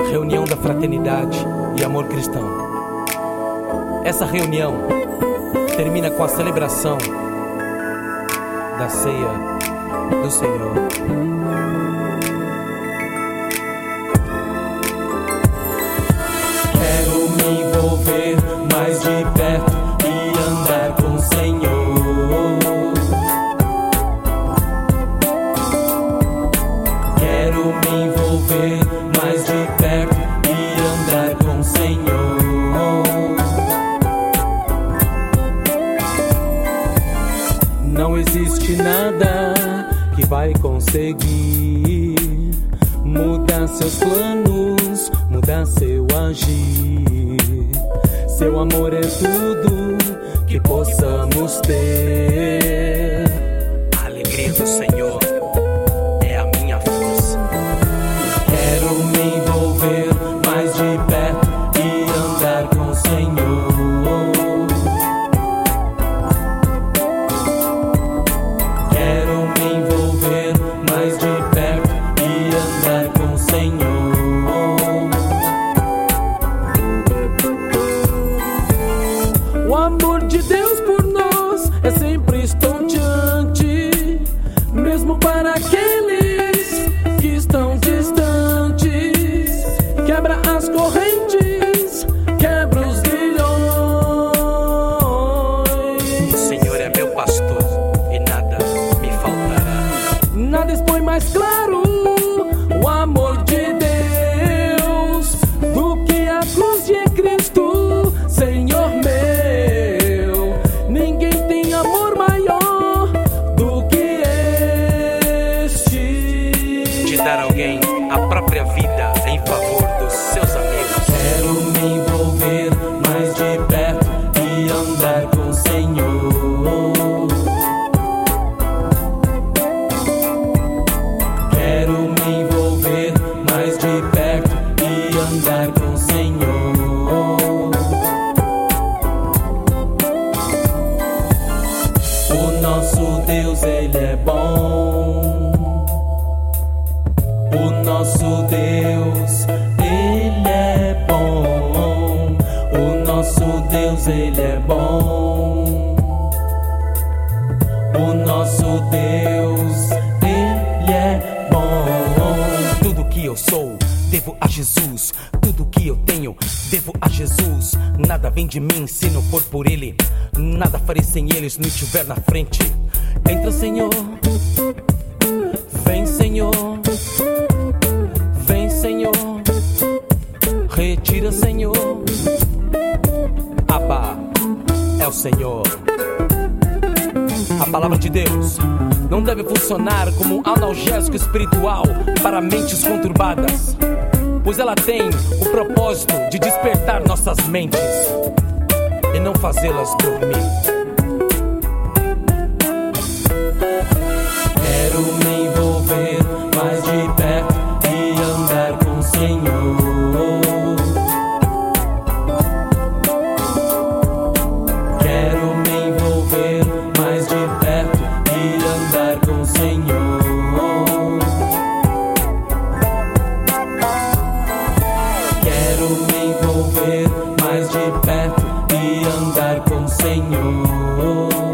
Reunião da fraternidade e amor cristão. Essa reunião termina com a celebração da ceia do Senhor. Quero me envolver mais de perto e andar com o Senhor. Quero me envolver mais de perto e andar com o Senhor. Não existe nada que vai conseguir mudar seus planos, mudar seu agir. Seu amor é tudo que possamos ter. A alegria do Senhor é a minha força. Quero me envolver mais de perto e andar com o Senhor. Quero me envolver mais de perto e andar com o Senhor. O amor de Deus por nós é sempre estonteante, mesmo para aqueles que estão distantes. Quebra as correntes, quebra os grilhões. O Senhor é meu pastor e nada me faltará. Nada expõe mais claro o amor de Deus do que a cruz de Cristo, Senhor meu. Ninguém tem amor maior do que este. De dar a alguém a própria vida em favor dos seus amigos. Quero me envolver mais de perto e andar com o Senhor. Quero me envolver mais de perto e andar com o Senhor. O nosso Deus, Ele é bom. O nosso Deus, Ele é bom. O nosso Deus, Ele é bom. O nosso Deus, Ele é bom. Tudo que eu sou, devo a Jesus. Tudo que eu tenho, devo a Jesus. Nada vem de mim se não for por Ele. Nada farei sem Ele se não estiver na frente. Entra, Senhor. Vem, Senhor. Vem, Senhor. Retira, Senhor. Abba é o Senhor. A palavra de Deus não deve funcionar como um analgésico espiritual para mentes conturbadas, pois ela tem o propósito de despertar nossas mentes e não fazê-las dormir. Quero me envolver mais de perto e andar com o Senhor. Quero me envolver mais de perto e andar com o Senhor. Quero me envolver mais de perto e andar com o Senhor.